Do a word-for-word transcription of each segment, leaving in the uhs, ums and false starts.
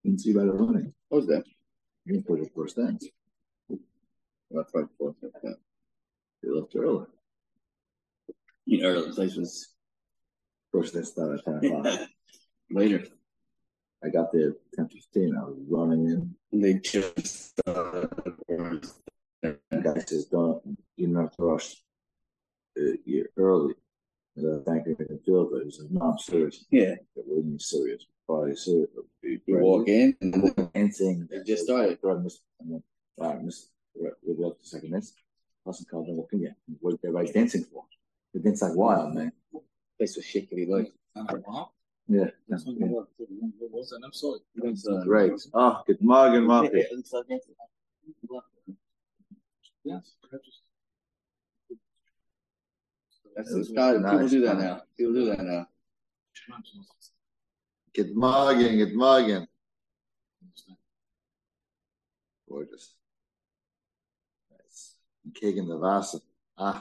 Didn't see by the running. What was that? You didn't put it first dance. That's right, fourth. Yeah. You left early. You know, the place was First dance started at ten o'clock. later. I got there at ten fifteen. I was running in. And they just uh, The guy says, "Don't you're not rush. Uh, you're early." And I thank him in the field, but he says, "No, I'm serious." Yeah. It wasn't serious. Party serious. You walk in and dancing. It just started. I missed. And then, all right, miss. We'll go up to second miss. Wasn't called and walking in. What everybody's dancing for? They dance like wild, man. Place was shaking. Like, yeah. That's what was an episode. Uh, Great. Oh, good morning, Marky. Yes. That's it's got, nice, people do that now. People do that now. Good morning, good morning. Gorgeous. Nice. Kicking the Vasa. Ah.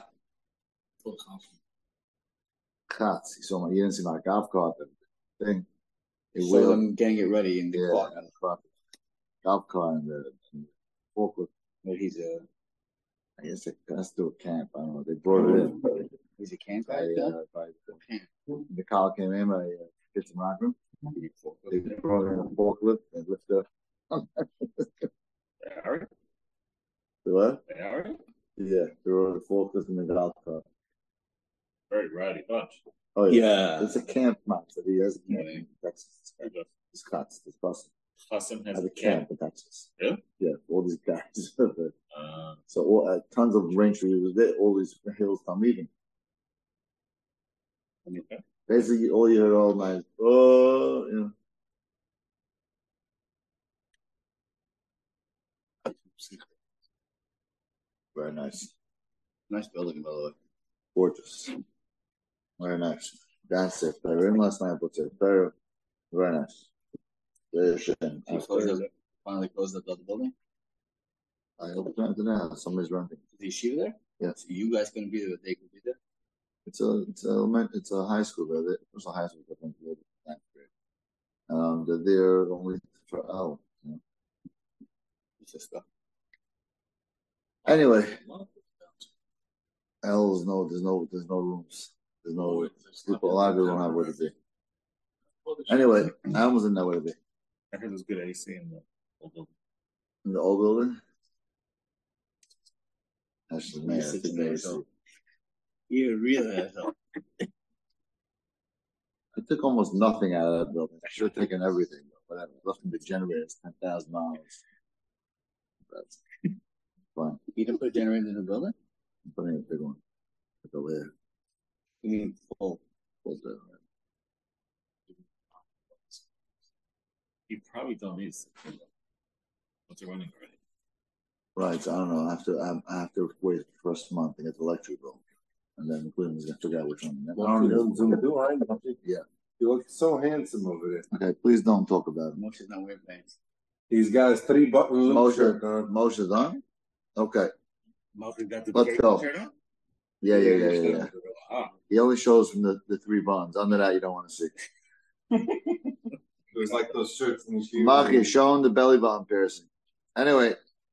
Cats. You saw my, you didn't see my golf cart thing. It saw will, them getting it ready in the yeah, clock. clock. Golf cart and the, and the forklift. Maybe he's a. I guess it has to do a camp. I don't know. They brought it in. He's a camp guy. I, uh, I, the car came in. I uh, did some rock room. They brought in a forklift and lifted up. Harry? What? Harry? Yeah, they brought a forklift in the golf cart. Very rowdy bunch. Oh yeah. yeah. It's a camp master. He has a camp in Texas. It's cuts. It's Custom. Custom has has a a camp, camp in Texas. Yeah? Yeah, all these guys. uh, so all, uh, tons of range reviews there. All these hills come meeting. Okay. Basically, all you heard all night. Oh, you know. Very nice. Nice building, by the way. Gorgeous. Very nice. That's it. I ran last night, but it's very, very nice. Very shame. Finally closed up the building? I hope it's not now. Somebody's renting. Is he Yeshiva there? Yes. So you guys going to be there, but they could be there? It's a, it's a, element, it's a high school there. It's a high school, I think. Ninth grade. Um, they're there only for L. You know? It's just stuff. Anyway, L is no, there's no, there's no rooms. There's no people. A lot of people don't have where to be. Anyway, I almost didn't know where to be. I heard there's good A C in the old building. In the old building? Actually, man, such an asshole. You really asshole. I took almost nothing out of that building. I should have taken everything, but I left the generators ten thousand dollars. That's fine. You didn't put a generator in the building? I'm putting a big one. Like over there. You mean full? Full there. You probably don't need it. What's it running already? Right, so I don't know. I have to, I have to wait the first month to get the electric bill. And then William's going to figure out which one. Well, I don't know. Yeah. You look so handsome over there. Okay, please don't talk about it. Moshe's not wearing pants. He's got his three button Moshe, shirt on. Moshe's on? Okay. Moshe got the Let's go. shirt on? Yeah, yeah, yeah, yeah. yeah. Ah. He only shows from the, the three buttons. Under that, you don't want to see. It was like those shirts in the shoes. Maki, showing the belly button piercing. Anyway.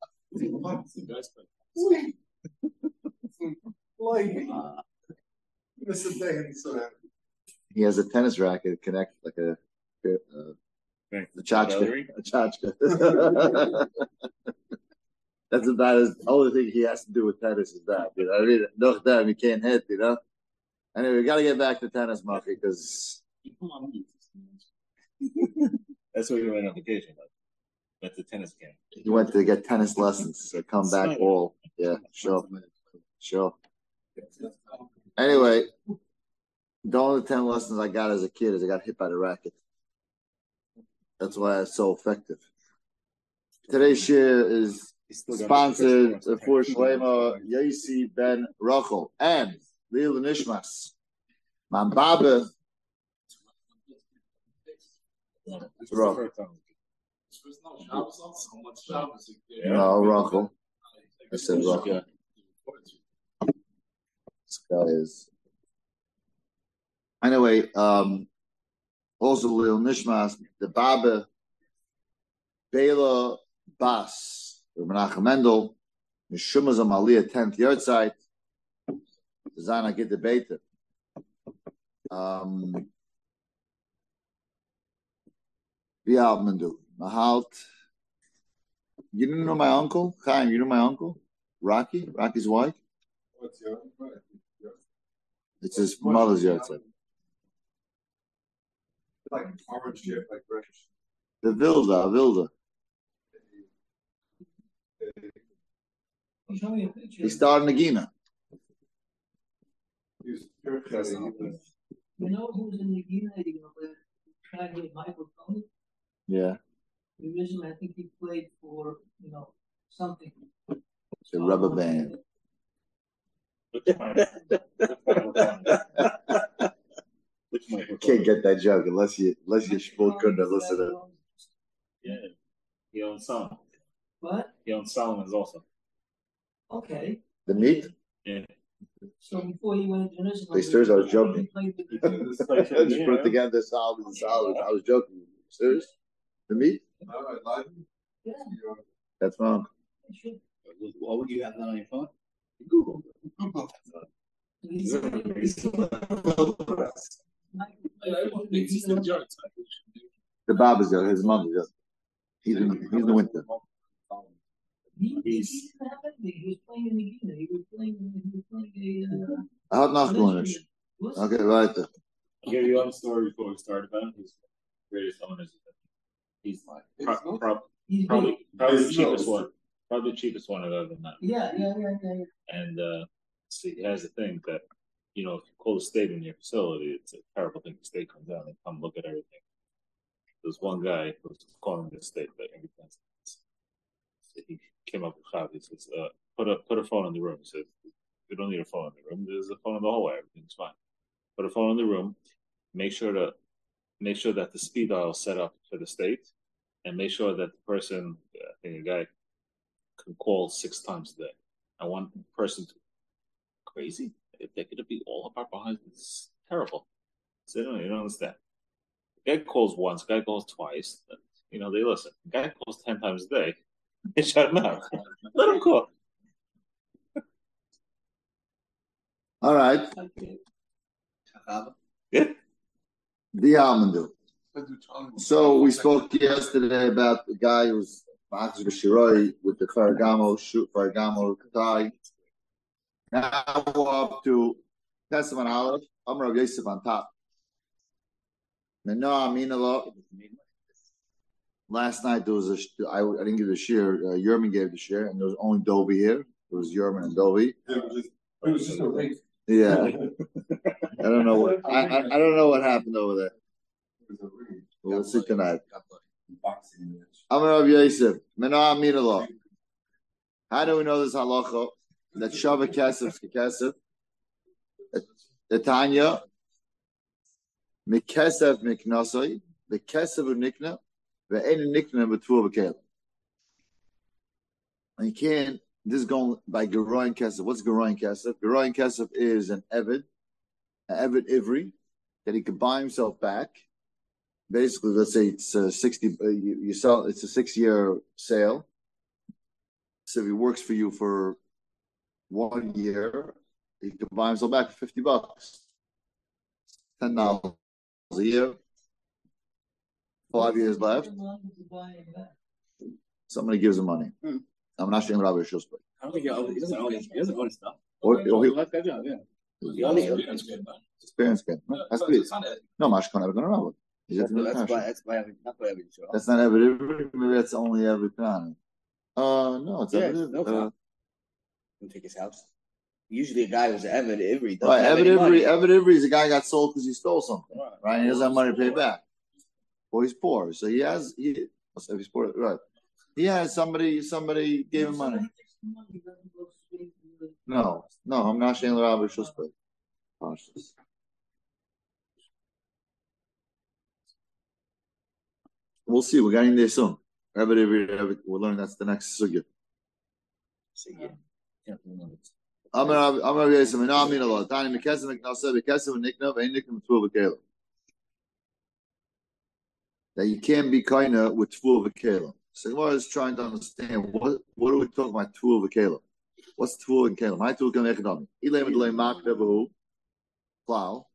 He has a tennis racket connect like a uh, a tchotchke. A tchotchke. That's about as the only thing he has to do with tennis is that. You know, I mean, no damn, he can't hit. You know. Anyway, we got to get back to tennis, Maki, because. That's what you went on vacation about. That's the tennis camp. He went to get tennis lessons. So come back all. Yeah, sure. Sure. Anyway, the only ten lessons I got as a kid is I got hit by the racket. That's why it's so effective. Today's share is sponsored for Shlomo Yossi Ben Rachel and Lil Nishmas. Man Baba. Rachel. No, Rachel. I said Rachel. This guy is. Anyway, um, also Lil Nishmas, the Baba Bela Bas, Menachem Mendel, Mishumazam Aliyah tenth yard site. Zana get the beta. Um, Vialmandu Mahalt. You didn't know my uncle, Chaim. You know my uncle, Rocky. Rocky's wife. What's your? It's his mother's yard site. Like orange shit, like fresh. The Vilda, Vilda. He started Nagina. He's haircutting. You know who's in Nagina? You know, the track with Michael Tony. Yeah. Originally, I think he played for, you know, something. The rubber band. Can't get that joke unless you unless you both couldn't listen to it. Yeah. He owns Solomon. What? He owns Solomon's also. Okay. The meat? Yeah. So before he went to Jerusalem, They serious? I was joking. he played with I just put it together solid and solid. I was joking. Serious? The meat? No, I lied. Yeah, That's wrong. sure. What would you have that on your phone? Google. He's- The Baba's there, his mother's there. He's in he's in the winter. He, he, he didn't have anything. He was playing in Nagina. He was playing. He was playing a. I had not going instrument. What's- Okay, right there. I'll give you one story before we start about him. He's the greatest owners. He's like pro- pro- He's probably big. probably the It's cheapest no- one. Probably the cheapest one I've ever done. Yeah, yeah, yeah, yeah. yeah. And uh, see, here's the thing that, you know, if you call the state in your facility, it's a terrible thing. The state comes down and come look at everything. There's one guy who was calling the state that every ten seconds. He came up with Chav. He says, uh, put a put a phone in the room. He said, we don't need a phone in the room. There's a phone in the hallway. Everything's fine. Put a phone in the room. Make sure to make sure that the speed dial is set up for the state, and make sure that the person, I think a guy, can call six times a day. I want person to crazy. If they're going to be all up our behind, it's terrible. So no, you don't understand. The guy calls once, the guy calls twice. You know, they listen. The guy calls ten times a day. They shut him out. Let him call. All right. Okay. Yeah. The Almandu. So we spoke yesterday about the guy who's Max Bashiroi with the Ferragamo shoot Ferragamo tie. Now we're up to Testament Aleph. I'm Rav Yosef on top. Menoah Aminallah. Last night there was a I, I didn't give the share. Uh, Yerman gave the share, and there was only Dovey here. It was Yerman and Dovey. It was just, it was just a race. Yeah. I don't know what I, I I don't know what happened over there. It was a race. We'll see tonight. Boxing match. I'm Rav Yosef. Menoah Aminallah. How do we know this halacha? That Shavah Kesef Kesef. The Tanya. Mikesef Miknasoi. The Kesef of Nikna. The Ein Nikna B'Tvu B'Kelim. And you can't. This is going by Geroin Kesef. What's Geroin Kesef? Geroin Kesef is an Evid, an Evid Ivri, that he could buy himself back. Basically, let's say it's a sixty. Uh, you, you sell. It's a six-year sale. So if he works for you for one year, he could buy himself back for fifty bucks, ten dollars a year. Five years left. Somebody gives him money. Hmm. I'm not saying Rabbi Shusberg. I don't think he owns, he doesn't own his, he doesn't own his stuff. Or, or he, He left that job, yeah. He owns it. his parents can. That's good. No, Mashkan never gonna know. That's that's by that's by every not by every show. That's not every. Maybe that's only every time. Uh, no, it's Yeah, every. no uh, problem. Can take his house. Usually, a guy who's Evan Ivry doesn't right, have Evan any money. Ivry. Evan Ivry is a guy who got sold because he stole something. Right. Right, he doesn't have money to pay back. Or he's poor, so he has. He, if he's poor, right? He has somebody. Somebody gave him money. No, no, I'm not saying Rabbi Shusberg. We'll see. We're getting there soon. Rabbi Ivry, we'll learn that's the next sugya. So, yeah. Yeah. I'm Rabbi I'm Rabbi Yosef. No, I mean a lot. Tani Mekesem Meknaseh Mekesem Nikna Ve'Ein Nikna B'Tvu B'Kelim. That you can't be kaina with Tvu B'Kelim. So Gemara is trying to understand what what are we talking about? Tool of Kalim. What's tool and Kalim? My tool can make it. Ilam delay makdavu plow.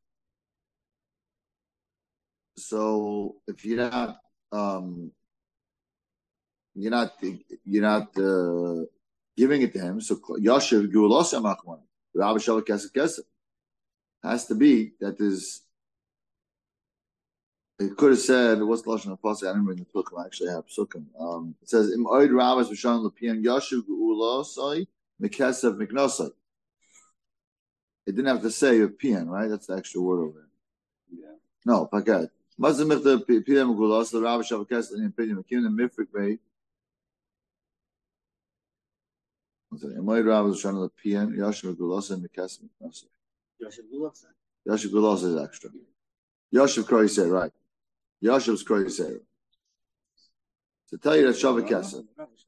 So if you're not um, you're not you're not uh, giving it to him, so Yashiv Gulasam Akman, Rabbi Shavak Kesef Kesef has to be that is. It could have said, what's the Lashon HaPasuk? I didn't bring the book. I actually have Psukim. Um, it says, Im oid rabbis v'shan l'pian yashiv gu'ulosai mikesev miknosai. It didn't have to say a pian, right? That's the extra word over there. Yeah. No, paket. Mazim if the pian gu'ulos, the rabbi shav kesef in opinion, mekim the mifrik bay. Im oid rabbis v'shan l'pian yashiv gu'ulosai mikesev miknosai. Yashiv Gulasai. Yashiv gu'ulosai is extra. Yashiv Kroy said, right. Yashiv's Kroy said. To tell you that Shavak Kesef.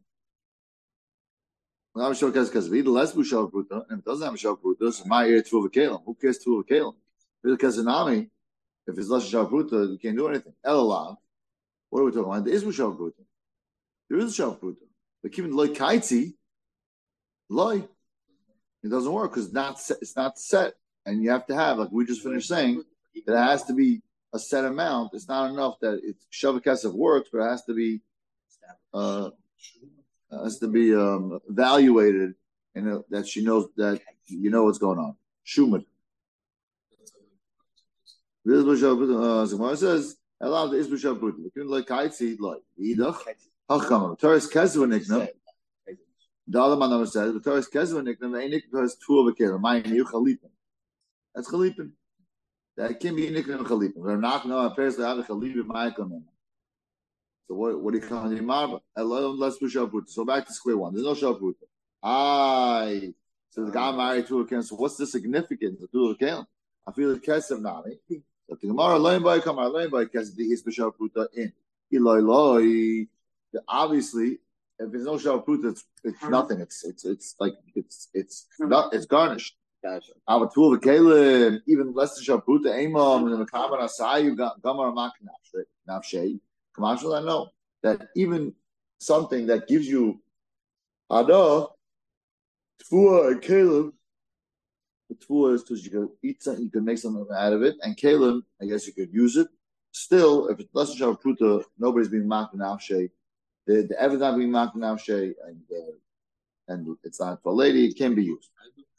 When I'm Shavak Kesef, either less Bushav Pruta, and if it doesn't have a Shavak Pruta, so my ear Tvuva Kalim. Who cares Tvuva Kalim? If it's Kesanami, if it's less Shavak Pruta, you can't do anything. Elalav. What are we talking about? There is Bushav Pruta. There is a Shavak Pruta. But keeping Loy Kaitzi, Loy, it doesn't work because it's not set. And you have to have, like we just finished saying, that it has to be a set amount. It's not enough that it's Shavak Kesef works, but it has to be uh, has to be um, evaluated, and uh, that she knows that you know what's going on. Shumad. This is what Shavak says. Allow the Isbu Shavak Pruta. You can like Kaitzi like Idach. Hacham. Torres Kesef Nikna. The other man says the Torres Kesef Nikna. The Einik Torres Two of a Kela. My new Chalipin. That's Chalipin. That can be nickname Chalipin. We're not going to apparently have a Chalipin Ma'akom. So what what do you call it? Marba. Let's push up Pruta. So back to square one. There's no Shavak Pruta. I so the guy married to a Kalim. So what's the significance of Tula Kalim? I feel the Kesef Nami. So the Gemara Lein by come out Lein by Kesef the His Shavak Pruta in. Eloi Loi. Obviously, if there's no Shavak Pruta, it's it's nothing. It's it's it's like it's it's not it's garnished. Gotcha. Our tool of Kalim, even less than Shavak Pruta, Amam, and the Kaman Asayu, Gamar Mak Nafshay. Commercial, I know that even something that gives you Ada, Tfua and Kalim, the Tfua is because you can eat something, you can make something out of it, and Kalim, I guess you could use it. Still, if it's less than Shavak Pruta, nobody's being Mak Nafshay. The, the evidence not being Mak Nafshay, and, uh, and it's not for a lady, it can be used.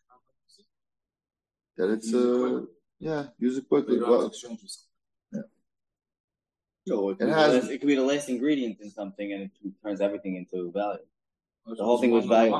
That it's uh yeah, use it quickly. Well, yeah. So it, it, has, has, last, it could be the last ingredient in something, and it turns everything into value. The whole thing was value.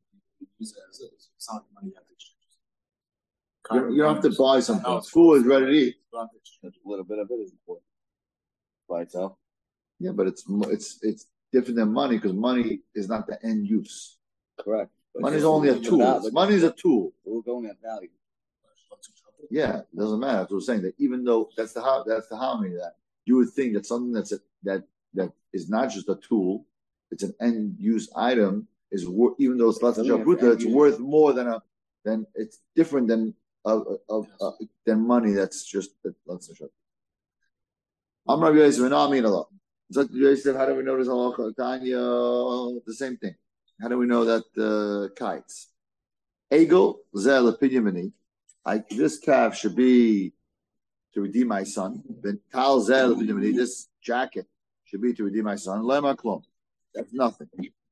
You, you don't have to buy something. Food is ready to eat. A little bit of it is important by itself. Yeah, but it's it's it's different than money because money is not the end use. Correct. Money is only a tool. Money is a tool. We're going at value. Yeah, it doesn't matter. That's what I'm saying. That even though that's the how that's the harmony that you would think that something that's a, that that is not just a tool, it's an end use item is worth, even though it's less than Shavak Pruta, it's worth more than a than it's different than of uh, uh, than money that's just less than Shavak. I'm Rabbi Yosef, and I mean a lot. So Yosef, how do we know this halacha? Tanya, the same thing. How do we know that uh, kites? Egel zel opinion. I, this calf should be to redeem my son. Then tal zel opinion. This jacket should be to redeem my son. Lema klum. That's nothing.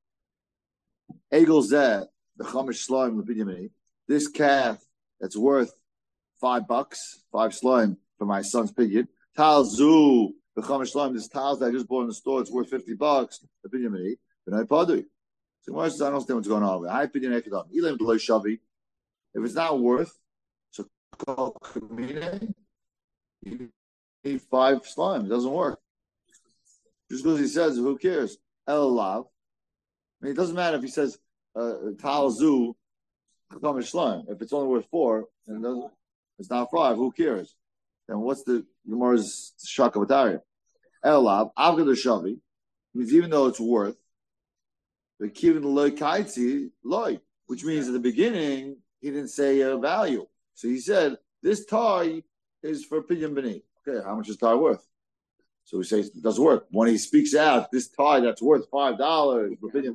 Egel zel the chamish slime opinion. This calf that's worth five bucks, five slime for my son's pidyon. Tal zu the chamish slime. This towels that I just bought in the store. It's worth fifty bucks. Opinion. But I padu. So I don't understand what's going on. High opinion ekadam. Elam below shavi. If it's not worth, so call kamine. You need five slime. It doesn't work. Just because he says, who cares? El lav. I mean, it doesn't matter if he says tal zu chamish slime. If it's only worth four, and it doesn't, it's not five. Who cares? Then what's the Gemara's shakavatari? El lav avgad shavi means even though it's worth. The kivin loy kaitzi loy, which means at the beginning he didn't say a value, so he said this tie is for pidyon b'ni. Okay, how much is tie worth? So we say it doesn't work. When he speaks out, this tie that's worth five dollars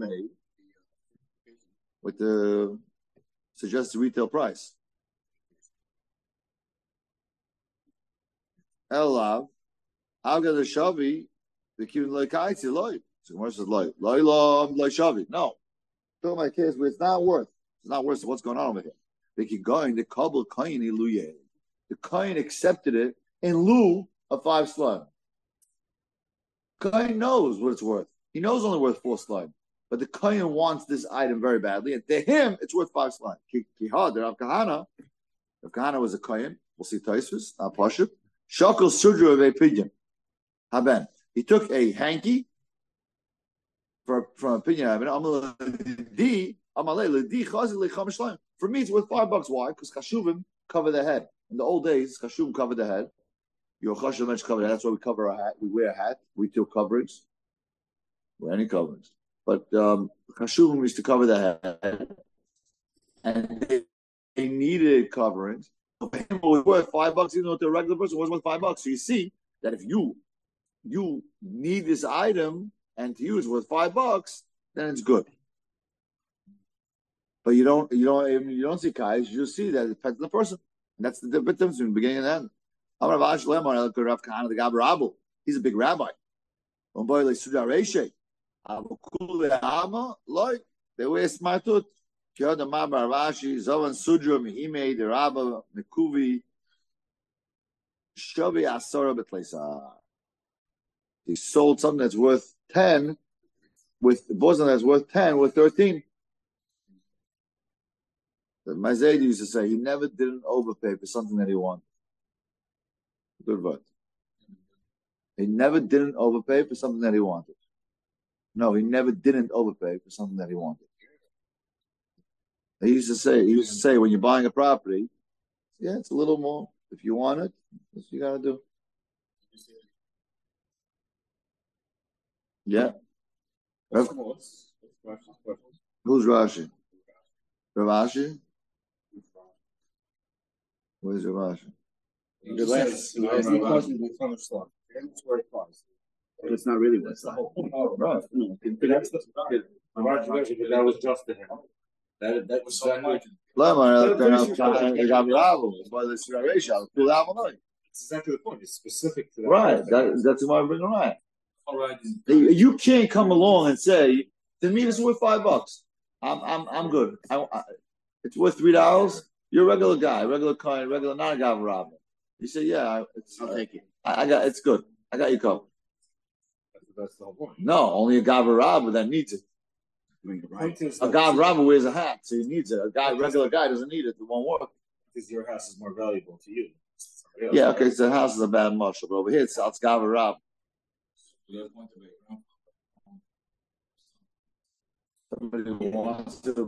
with the suggested retail price. Elav, I'll get a shavi, the kivin loy kaitzi loy. So Gemara says loy, loy lo loy shavi. No, tell my case, but it's not worth. It's not worth. So what's going on over here? They keep going. The kabel kain iluye. The kain accepted it in lieu of five slime. Kain knows what it's worth. He knows only worth four slime, but the kain wants this item very badly, and to him, it's worth five slime. Kihad, Rav Kahana. Rav Kahana was a kain. We'll see Taisvus, not Pashup. Shakal sudra of a pigeon. Haben. He took a hanky for, from a pigeon. For me, it's worth five bucks. Why? Because chashuvim cover the head. In the old days, chashuvim covered the head. Your chashuvim cover the head. That's why we cover our hat. We wear a hat. We do coverings. Wear any coverings. But um, chashuvim used to cover the head. And they, they needed coverings. It was worth five bucks, even though to a regular person was worth five bucks. So you see that if you you need this item and to use worth five bucks, then it's good. But you don't you don't you don't see kais, you just see that it depends on the person. And that's the difference between the beginning and the end. He's a big rabbi. They wear smartut. He sold something that's worth ten with the bosom that's worth ten with thirteen. The Mazed used to say he never didn't overpay for something that he wanted. Good word. He never didn't overpay for something that he wanted. No, he never didn't overpay for something that he wanted. He used to say, he used to say, when you're buying a property, yeah, it's a little more. If you want it, that's what you got to do. Yeah. Rav, who's Rashi? Ravashi? Where's Ravashi? The last, the last question is on the slot. But it's not really what's the whole. Oh, right. No, that's the that was just to him. That that was so much. It's exactly the point. It's specific to that. Right. That, that's why I bring it right. You can't come along and say, to me, this is worth five bucks. I'm I'm I'm good. I, I, it's worth three dollars. You're a regular guy, regular coin, regular not a guy robber. You say, yeah, it's, I'll take it. I, I got it's good. I got you covered. That's, that's the whole point. No, only a guy robber that needs it. Right. A guy robber wears a hat, so he needs it. A guy, regular guy, doesn't need it. It won't work. Because your house is more valuable to you. Else, yeah, okay, right? So the house is a bad marshal, but over here it's it's guy rob. Somebody wants to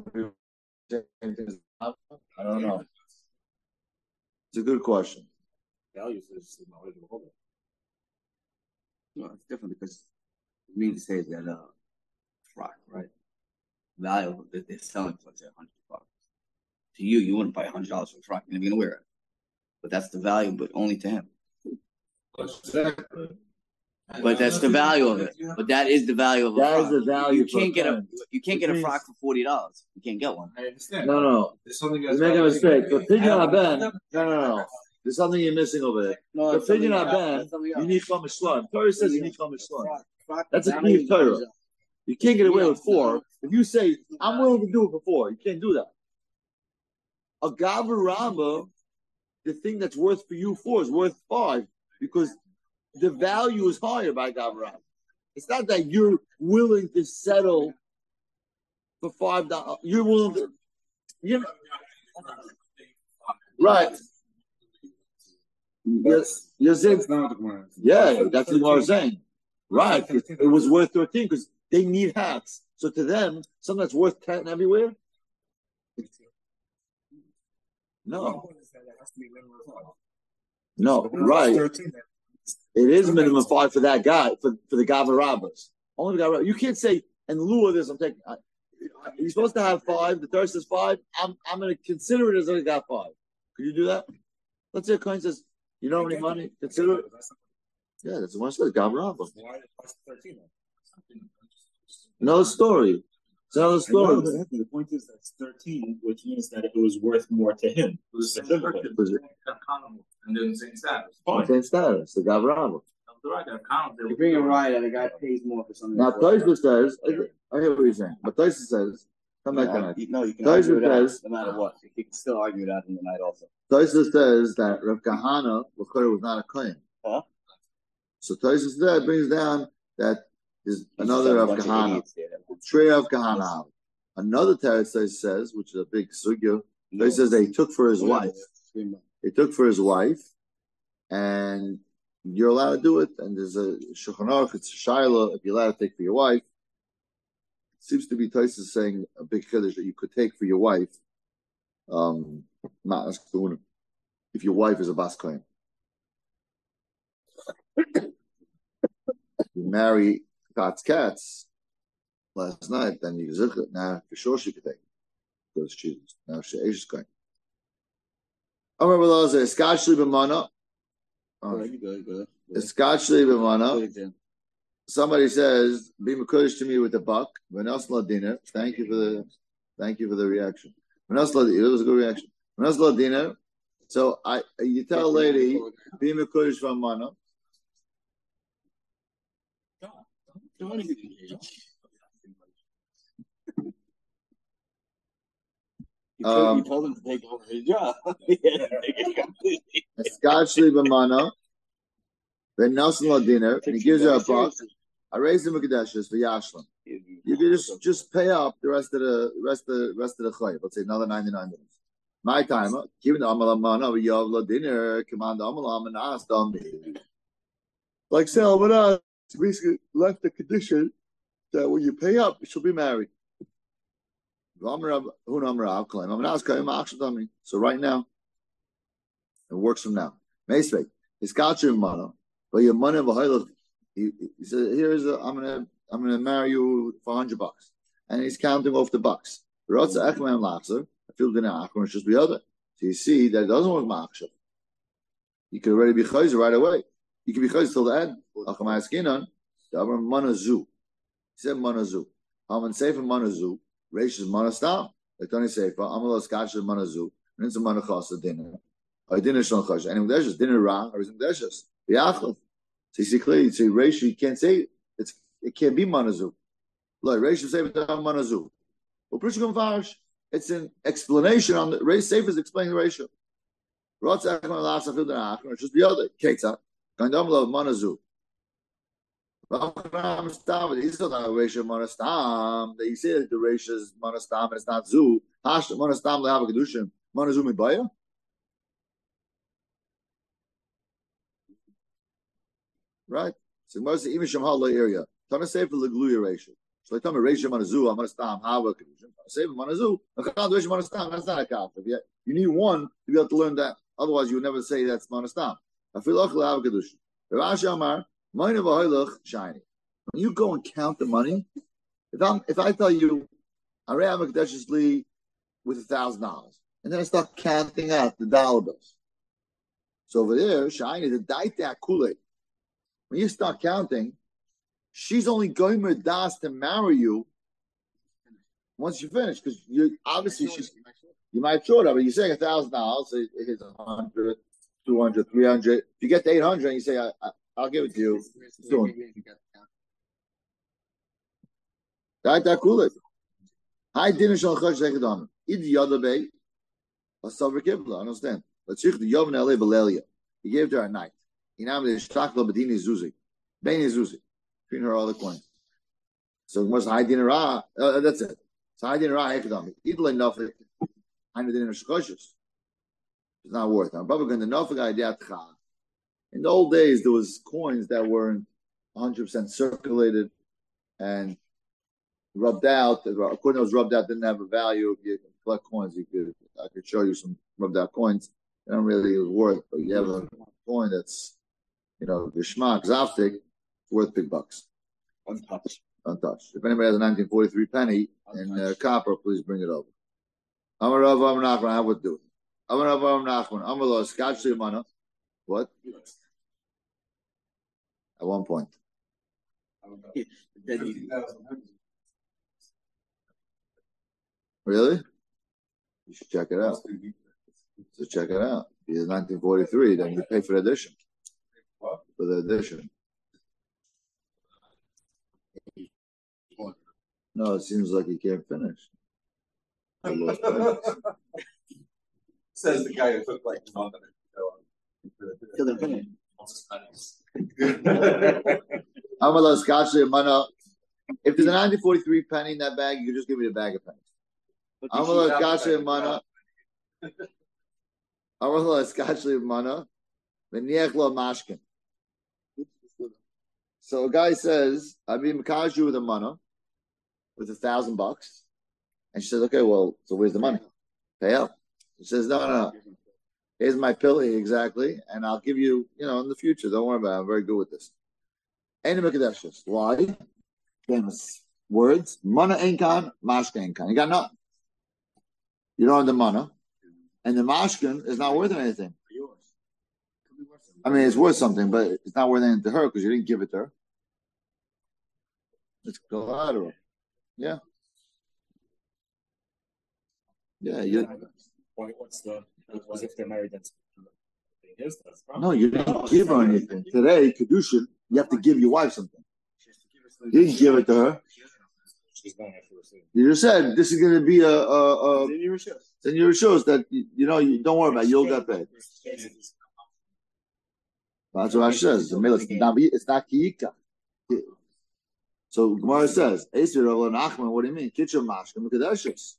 I don't know. It's a good question. Values is the knowledge of the whole. No, it's different because you mean to say that uh frock, right? Value that they're selling for, let's say, a hundred bucks. To you, you wouldn't buy a hundred dollars for a frock. You're never gonna wear it, but that's the value, but only to him. Exactly. But that's the value of it. But that is the value of a that frock. That is the value. You can't get a you can't get a frock for forty dollars. You can't get one. I understand. No, no. There's something you're making a mistake. The Pidyon Ben. No, no, no. There's something you're missing over there. No, the Pidyon Ben. You need Chumash Shlom. Torah says you need Chumash Shlom. That's a key of Torah. You can't get away with four. If you say, I'm willing to do it for four, you can't do that. A Gavra Ramba, the thing that's worth for you four is worth five because the value is higher by Gavra Ramba. It's not that you're willing to settle for five dollars. You're willing to. You're, right. Yes, you're saying, yeah, that's what I was saying. Right. It, it was worth thirteen because they need hats. So to them, something that's worth ten everywhere? No. No, right. It is minimum five for that guy, for, for the Gavra Rabbas. Only the Gavra. You can't say, in lieu of this, I'm taking. I, you're supposed to have five. The thirst is five. I'm I'm going to consider it as I got five. Could you do that? Let's say a coin says, you don't have any money. Consider it. Yeah, that's the one said. Gavrava. Why is it thirteen? No story. It's another story. No, the point is that's thirteen, which means that it was worth more to him. Specifically. And then same status. Same status. The Gavrava. You bring it right and the guy pays more for something. Now, Tosfos says, I hear what you're saying, but Tosfos says, come back tonight. No, you can Tosfos argue it out says, no matter what. You can still argue it out in the night also. Tosfos says that Rav Kahana was not a kohen. Huh? So Tosfos there brings down that there's another Rav Kahana, Trey Rav Kahana. Another Teretz says, which is a big sugya, he says that he took for his wife. He took for his wife, and you're allowed to do it. And there's a Shulchan Aruch, it's a Shaila, if you're allowed to take for your wife. It seems to be Tosfos saying a big chiddush that you could take for your wife, um, not as kahuna, if your wife is a bas kohen. You marry Katz Katz last night, then you zich it. Now for sure she could take it because she's now she is going. Amar Belazer Eskachli b'mana. Eskachli b'mana. Somebody says, "Be mekudesh to me with the buck." V'nos ladiner. Thank you for the, thank you for the reaction. V'nos ladiner. It was a good reaction. V'nos ladiner. So I, you tell a lady, "Be mekudesh from mana." You told, um, you told him to take over his job. Eskachli b'mana. V'nos ladiner. And he gives her a buck. I raised the Mekadeshes for Yashlim. You can just just pay up the rest of the rest of the rest of the chayyim. Let's say another ninety nine minutes. My time, given the Amalam Mana, we have the dinner, command the Amalam and ask them. Like say, Almanah, basically left the condition that when you pay up, you should be married. So right now, it works from now. Meisvei, it's got your mana, but your money of He, he said, "Here's a, I'm gonna, I'm gonna marry you for hundred bucks," and he's counting off the bucks. I feel the it's just the other. So you see that it doesn't work ma'achshav. You could already be chayzer right away. You can be chayzer till the end. Achamay skinan, davar manazu. He said manazu. Haman sefer manazu. Reish is manastam. Like Tony sefer. Amalos kachas manazu. And it's a manachas dinner. A dinner shon chash. And there's just dinner wrong or is there's just biachov. So you see clearly, you say ratio, you can't say it's it can't be manazu. Like ratio say manazu. Well, it's an explanation on the race safe is explaining the ratio. It's just the other. Ketza. Kandamla manazu. He's still not a ratio manastam. They say that the ratio is manastam and it's not zu. Hash manastam lehav kedushim. Manazu mibaya. Right? So most even Shamhala area. Tana say for the gluya ratio. So like tell me ratio manazu, I'm gonna stop hava condition. Say for manazu, ratio manastam, that's not a conflict. Yeah. You need one to be able to learn that. Otherwise you would never say that's manastam. I feel like hava condition. Rashi Amar, mine of a shiny. When you go and count the money, if I'm if I tell you I ran Makdeshly with a thousand dollars, and then I start counting out the dollar bills. So over there, shiny the daita kule. When you start counting, she's only going with das to marry you once you finish, because you obviously she's you might short of it. You're saying a thousand dollars, so it's a hundred, two hundred, three hundred. If you get to eight hundred, and you say I, I, I'll give it to you. That that cool it. I didn't show chash zekadam. Id the other bay. A silver kibla. Understand? Let's see the yom nale belelia. He gave her a night. He now is shtakla bedini zuzi, beni zuzi, between her other coins. So it was high dinner. Uh, that's it. So high dinner. Hekadam. Idle enough. High dinner shkoshes. It's not worth it. Probably going to know the idea. In the old days, there was coins that weren't one hundred percent circulated and rubbed out. A coin that was rubbed out didn't have a value. If you collect coins, you could I could show you some rubbed out coins. They don't really worth, but you have a coin that's, you know, Geshmak, Zaftig, worth big bucks. Untouched. Untouched. If anybody has a nineteen forty-three penny in uh, copper, please bring it over. Amar Rav Amar Nachman, I would do it. Amar Rav Amar Nachman, Amar Lo Skach Mana. What? at one point. Really? You should check it out. So check it out. If it's nineteen forty-three, then you pay for the addition. For the addition. No, it seems like you can't finish. Says the guy who took like a month Till they're finished. If there's a nineteen forty-three penny in that bag, you can just give me the bag of pennies. Amala Kasha Mana. Amala Kasha Mana. Veniechlo Mashkin. So a guy says, I'd be Makaju with a mana, with a thousand bucks. And she says, okay, well, so where's the money? Pay up. She says, no, no, no. Here's my pilly, exactly. And I'll give you, you know, in the future. Don't worry about it. I'm very good with this. Ain't Mikadeshus. Why? Famous words. Mana Enkan, Mashka Enkan. You got nothing. You don't have the mana. And the mashkin is not worth anything. I mean, it's worth something, but it's not worth anything to her because you didn't give it to her. It's collateral. Yeah. Yeah. You, What's the, as if they're married, that's his, that's no, you didn't give her anything. Today, Kedushin, you have to give your wife something. You didn't give it to her. You just said this is going to be a, a, a then your shows that you, you know you don't worry about it, you'll get paid. That's what I says. It's not it's not kiyika. So Gemara says, Eisir Rav Nachman, what do you mean? Kitchen mashkin mikadeshus.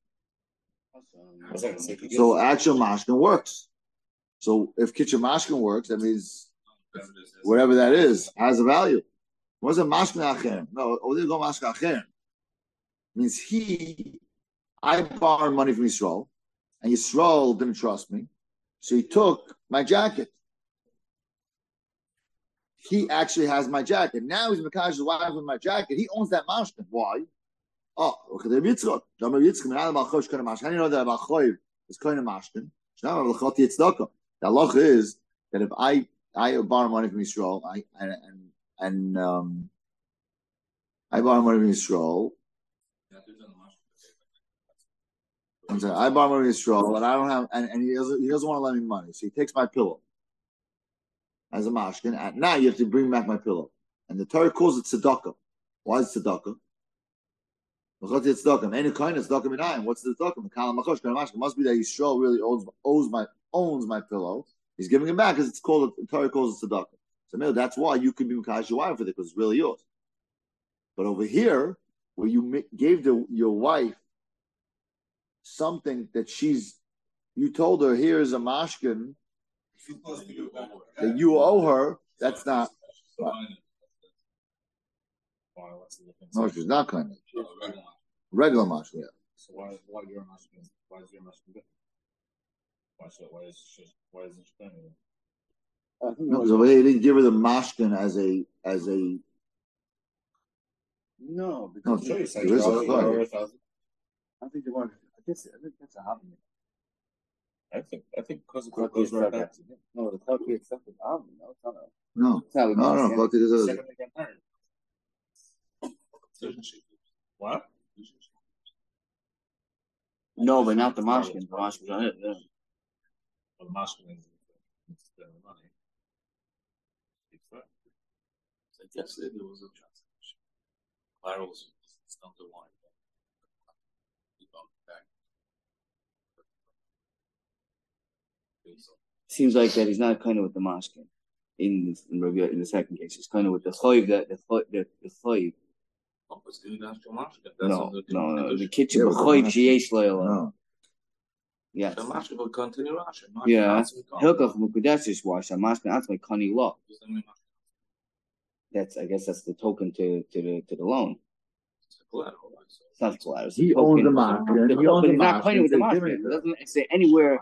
So actual mashkin works. So if kitchen mashkin works, that means whatever that is has a value. What's a mashkin acher? No, oh, they go mashkin acher. Means he, I borrowed money from Yisrael, and Yisrael didn't trust me, so he took my jacket. He actually has my jacket. Now he's Mekash's wife with my jacket. He owns that mashkin. Why? Oh, okay. How do you know that Abachoy is kind of mashkin? The halacha is that if I I borrow money from Yisrael, I and and, and um, I borrow money from Yisrael. I'm saying, I borrow money from Yisrael, and I don't have, and, and he doesn't he doesn't want to lend me money, so he takes my pillow as a mashkin. At night, you have to bring back my pillow, and the Torah calls it tzedakah. Why is it tzedakah? What's the tzedakah? Any kind of tzedakah minayim. What's the tzedakah? It must be that Yisrael really owns owes my owns my pillow. He's giving it back because it's called the Torah calls it tzedakah. So no, that's why you could be mekadosh your wife for it because it's really yours. But over here, where you gave the, your wife something that she's, you told her here's a mashkin that you owe her. That's not. No, she's not kind of regular mashkin. Yeah. So why why your mashkin? Why is your mashkin good? Why should why is she, why isn't she kind of? No, because over here he didn't give her the mashkin as a as a. No, because no, there is a chayv. I think they want. I guess I think that's a hobby. I think I think because of what goes right back to him. No, the Chokri accepted hobby. No, it's not a. No, it's not no, no. no is what? No, but not the mashkin. The mashkin's on it. Yeah. Well, the mashkin is the money. So yesterday there was a transaction. Clara was not the one. Seems like that he's not kind of with the mashkin in in, in the second case. He's kind of with the chayv that the the the chayv. No, no, no. The kitchen b'chayv sheyesh loyal. No. Yes. The mashkin will continue Rashi. Yeah. Hilkach mukudesh wash. A mashkin atzmei kani law. That's I guess that's the token to to the to the loan. It's not collateral. He owns the mashkin. He owns the mashkin. He's not kind of with the mashkin. It doesn't say anywhere.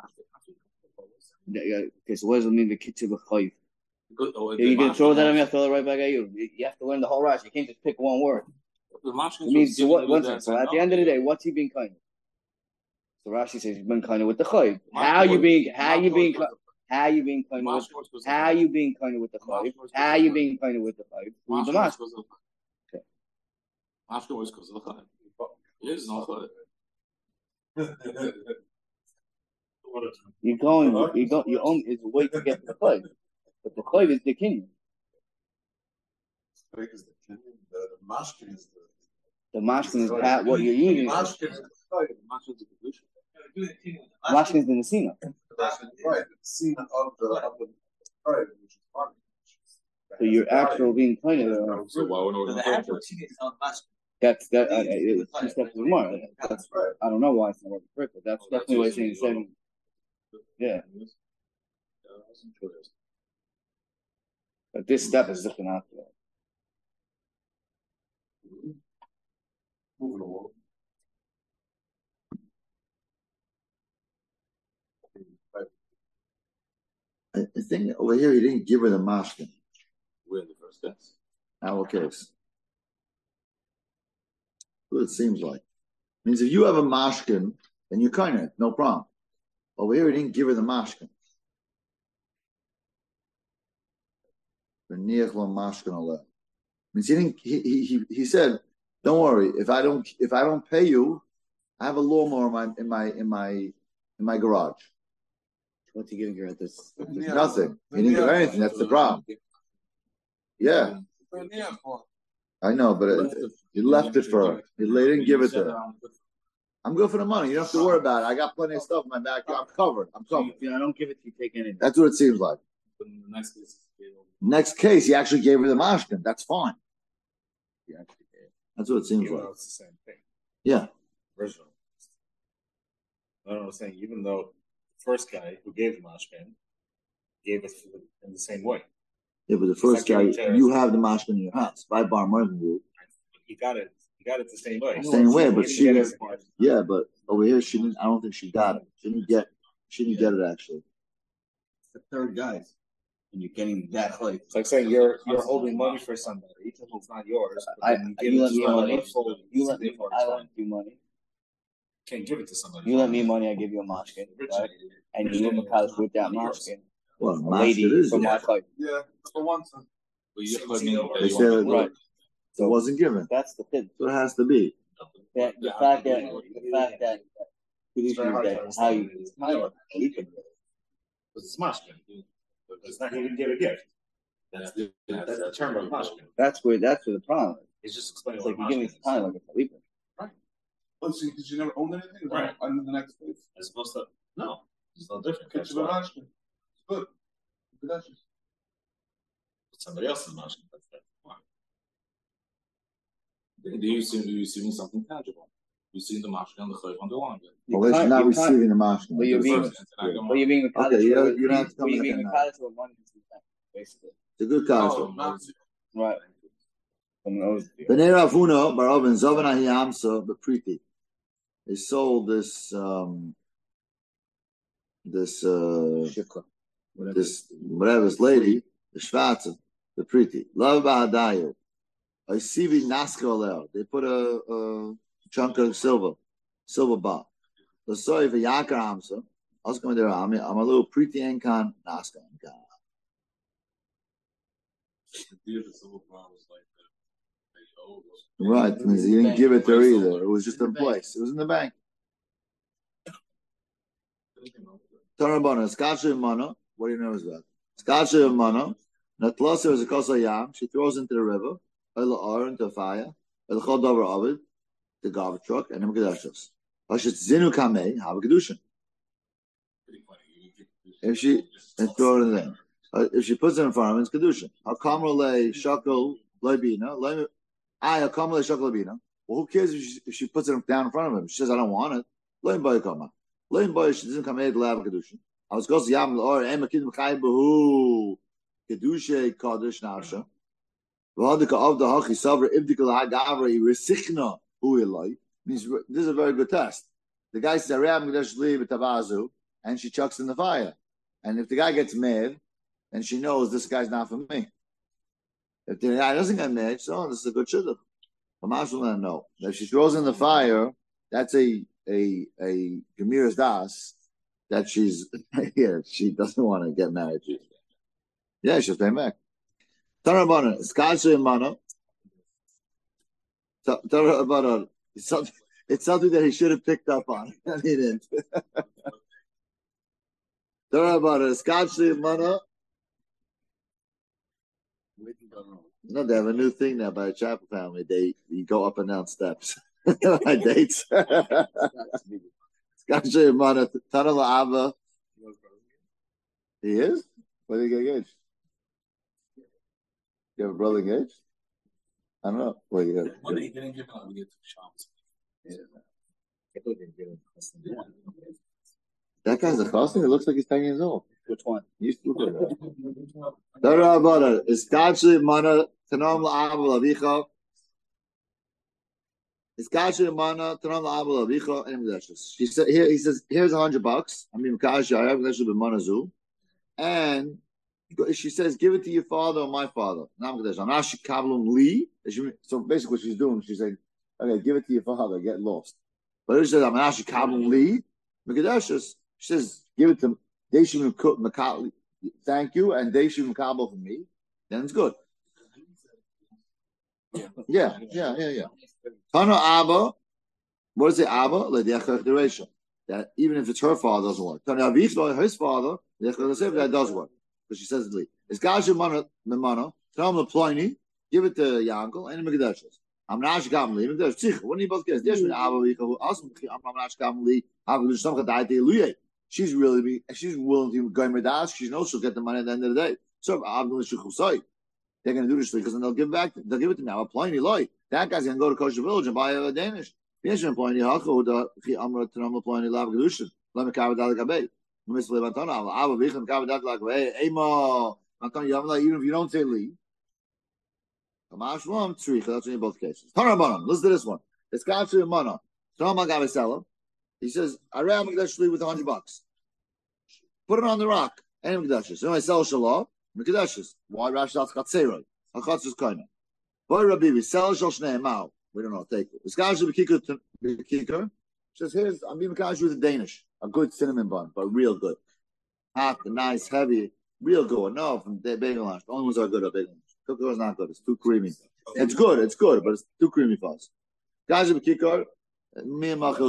Okay, so what does it mean the kitchen b'chayv? You can throw that on me, I'll throw it right back at you. You have to learn the whole Rashi. You can't just pick one word. It means so what, what's it? So at the end of the day, what's he being kind of? So Rashi says he's been kind of with the chayv. How you being? How you being? How you being kind with? How you being kind with the chayv? How you being kind with the chayv? With the mashkin. Okay. Mashkin always goes to the chayv. It is not chayv. You're going. You don't. You only is a way to get to the chayv, but the chayv is the king. The mashkin is the. The mashkin is how, what you're using. Mashkin is the Mashkin is the nesina. Right, the nesina of the of the right, which is fun. So your actual being kind of. So why would The actual thing is not mashkin. That's that. Uh, it's two steps more. That's right. I don't know why it's not what the but that's definitely what it's saying. Seven. Yeah. But this step is looking after that. Moving along. I I think over here he didn't give her the mashkin. we're in the first case? Our case. What it seems like. Means if you have a mashkin, then you're kind of no problem. Over here he didn't give her the mashkin. Means he didn't. He he he said, "Don't worry. If I don't if I don't pay you, I have a lawnmower in my in my in my in my garage." What's he giving her at this? Nothing. He didn't give anything. That's the problem. Yeah, I know, but it, he left it for her. He didn't give it to her. I'm good for the money. You don't have to worry about it. I got plenty of stuff in my backyard. I'm covered. I'm covered. If I don't give it to you, take anything. That's what it seems like. Next case, he actually gave her the mashkin. That's fine. That's what it seems Even like. though it's the same thing. Yeah. Original. I don't know what I'm saying. Even though the first guy who gave the mashkin gave it in the same way. Yeah, but the first guy, you have the mashkin in your house. By Bar Mervin rule. He got it. He got it the same way. Same way, but she didn't. Yeah, but over here she didn't. I don't think she got it. She didn't get. She didn't get it actually. It's the third guy, and you're getting that high. It's like saying you're you're holding money for somebody. It's not yours. I, But then you give you it let to me somebody money. else, so You it's let me. different. I lend you money. Can't give it to somebody. You let me money. I give you a mashkin, right? And you live in house with that mashkin. Well, A mashkin lady is from it. my side. Yeah, for one time. But you let me know They that said you it, Right. it wasn't given. That's the thing. So it has to be. That the fact that the fact that tradition is that how you kind of keep it. Because it's mashkin. It's not. He didn't give a gift. That's the that's the term of mashkin. That's where that's where the problem is. It's just explaining It's like what you give me mashkin is. time like a sleeper. But see, because you never owned anything, Right. Under the next place. As opposed to no, it's no different. Catch That's the why. mashkin. Good. Pedestrians. Somebody else's mashkin. That's that. Why? Do you see? Do you see something tangible? You see the mashkin on the chayv on the line. Well, at least you're not you can't- receiving the mashkin. But you're being, Yeah. but you're being a Okay, you don't- with, you don't have to come but you're back being in a now. with money, basically. It's a good Oh, concept. not Right. From those. B'nei Rav Huna bar Oven Zovan Ahi Amsa b'Priti. They sold this um this uh this whatever this lady, the Shvatza, the Priti. Love Bahadayu. I see vi Naska Aleo. They put a, a chunk of silver, silver bar. The soy for Yakar Amsa. I was coming there. I'm I'm a little Priti Enkan Naska Enkan. The deal that silver brown was like that. They owed us. Right, means he didn't give it to her either. It was just in place. It was in the bank. Tarabana, Skacha Mana. What do you know is that? Skacha Mana. Natlasa is a kosa yam. She throws into the river. El or into fire. El chodover ovid, the garbage truck, and Himgadashos. Hashit zinu kamei have a kedushin. Pretty funny. You get this- If she and throw it in there. Uh, if she puts it in front of him, it's kedushin. Hakamra le shakel lebina. Le I hakamra le shakel lebina. Well, who cares if she, if she puts it down in front of him? She says, "I don't want it." Lein boy kama. Lein boy she doesn't come here to have a kedushin. I was going to yam or emakim chay behu kedushay kadosh nafsha. V'hadika of the hachi savra ibdikal hagavra resichna hu ilay. Means this is a very good test. The guy says, "Aram kedosh li b'tavazu," and she chucks in the fire. And if the guy gets mad, then she knows this guy's not for me. If the guy doesn't get mad, so oh, this is a good shidduch. But no. If she throws in the fire, that's a a a Gemira's das that she's yeah, she doesn't want to get married. Yeah, she's paying back. Tarabana, Skasha Mana. Tarabana. It's something, it's something that he should have picked up on. And he didn't. Tarabana, Skasha Mana. No, they have a new thing now by the Chapel family. They you go up and down steps. My dates. Skasha Mana, Tanala Ava. He is? When did he get engaged? You have a brother engaged? I don't know. Well, you have, One he didn't give him, we get to Shams. that guy's a chassan. It looks like he's ten years old. Which one? He used to look like that. Darabara is Kachi Mana Tanam La'avel Avicha. Is Kachi Mana Tanam La'avel Avicha and Mudashis. She said here. He says here's a hundred bucks. I mean Kachi I have Mudashis b'Manazu, and she says give it to your father or my father. Nam Kadesh. I'm Ashi Kablum Li. So basically, what she's doing, she's saying, okay, give it to your father. Get lost. But she says I'm Ashi Kablum Li. Mudashis. She says give it to. They should thank you, and they should makabel for me. Then it's good. Yeah, yeah, yeah, yeah. Tana Abba, what is it? Abba l'diachach that even if it's her father doesn't work. Tana Avichlo, his father, that does work. But she says Lee. It's Gasha Mana Memana. Tell him the Pliny, give it to your uncle and the Megadashas. I'm not Ashkam Lee. Megadesh. What do you both get? There's an Abba who also I'm not Ashkam Lee. Abba is something that I did. She's really she's willing to go with us. She knows she'll get the money at the end of the day. So they're going to do this because then they'll give back. They'll give it to me. I'm applying Eloy. That guy's going to go to Kosher Village and buy a Danish. Yes, I'm applying Hacho. The Amra Tanam applying Lav Gedushin. Let me cover that like a bay. Miss Levantana. I will be cover that like a bay. Emo. Even if you don't say Lee. Kamash Ram Tzricha. That's in both cases. Tarabanam. Listen to this one. It's got to Mana. Tama Gavasella. He says, I ran Mekdash with a hundred bucks. Put it on the rock. And Mekdashis. So I sell Shalah, Mekdashis. Why Rashdats Katzeroi? Hakatz is kind of. Boy Rabbi, we sell Shal Shnei Mao. We don't know, take it. This guy's a Bekikar. Bekikar. Says, here's, I'm being Mekash with a Danish. A good cinnamon bun, but real good. Hot, nice, heavy, real good. No, from the bagel lunch. The only ones that are good are bagel lunch. Cooker is not good. It's too creamy. It's good, it's good, but it's too creamy for us. Guys, a Bekikar. Me and Mach will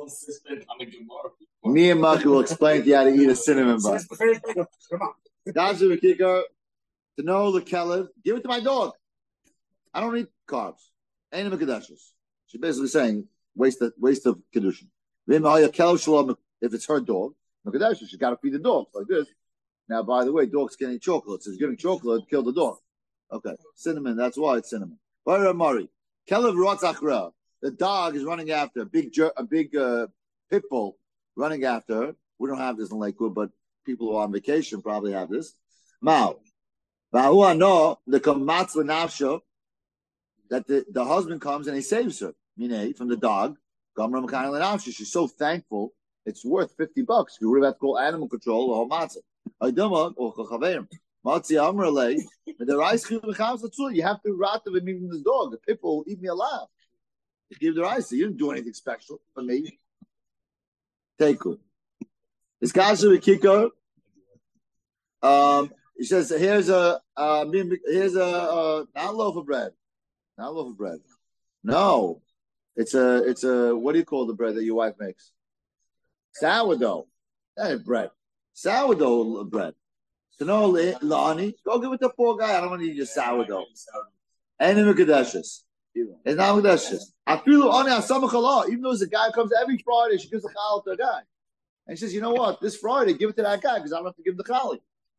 Me and Mach will explain to you how to eat a cinnamon bun. That's a kicker. To know the Kelev, give it to my dog. I don't eat carbs. Ain't a Kedushes. She's basically saying waste of waste of kedushin. If it's her dog, Kedushes, she's got to feed the dogs like this. Now, by the way, dogs can't eat chocolate. So giving chocolate, kill the dog. Okay, cinnamon. That's why it's cinnamon. Mari, Kelev Rotzachra. The dog is running after a big, a big uh, pit bull running after her. We don't have this in Lakewood, but people who are on vacation probably have this. Mao, Vahua no the kamatz l'nafsho that the, the husband comes and he saves her. Mine from the dog. Gamra m'kayin l'nafsho. She's so thankful. It's worth fifty bucks. You would have to call animal control or matzah. Aydama or chaverim. Matzi amrale. The rice you have to rat of even this dog. The pit bull eat me alive. You give the rice. You didn't do anything special for me. Take it. This guy's a kicker. Um, he says, "Here's a uh, here's a uh, not a loaf of bread, not a loaf of bread. No, it's a it's a what do you call the bread that your wife makes? Sourdough. That ain't bread. Sourdough bread. So no, Lani, go give it to the poor guy. I don't want to eat your sourdough. And in Mekadeshis. It's not Mekadeshis. I feel on even though the guy comes every Friday, she gives the challah to a guy. And she says, you know what? This Friday, give it to that guy because I don't have to give the challah.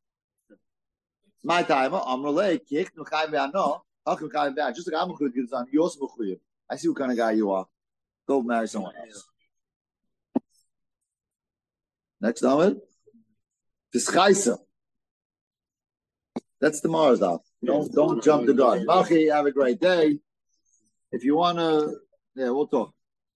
My time, I'm relay, kick, no chai no. How can chai be? Just like I'm good gives on, you also mechuyev. I see what kind of guy you are. Go marry someone else. Next on it. Tischaisa. That's tomorrow's daf. Don't don't jump the gun. Machi, have a great day. If you wanna, yeah, we'll talk.